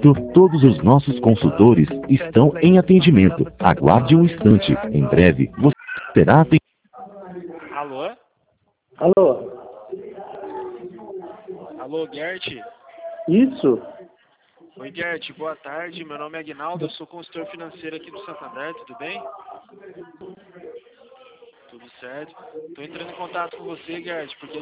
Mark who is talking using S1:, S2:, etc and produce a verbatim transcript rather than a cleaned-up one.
S1: momento, todos os nossos consultores estão em atendimento. Aguarde um instante. Em breve, você será atendido.
S2: Alô?
S3: Alô?
S2: Alô, Gert?
S3: Isso?
S2: Oi, Gert, boa tarde. Meu nome é Aguinaldo, eu sou consultor financeiro aqui do Santander, tudo bem? Tudo certo. Estou entrando em contato com você, Gert, porque